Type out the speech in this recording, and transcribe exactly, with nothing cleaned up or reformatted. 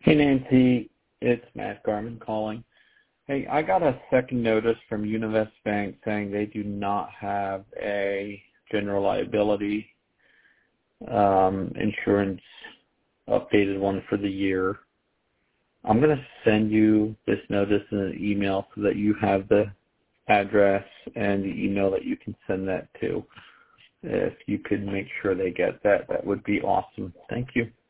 Hey, Nancy. It's Matt Garman calling. Hey, I got a second notice from Univest Bank saying they do not have a general liability um, insurance updated one for the year. I'm going to send you this notice in an email so that you have the address and the email that you can send that to. If you could make sure they get that, that would be awesome. Thank you.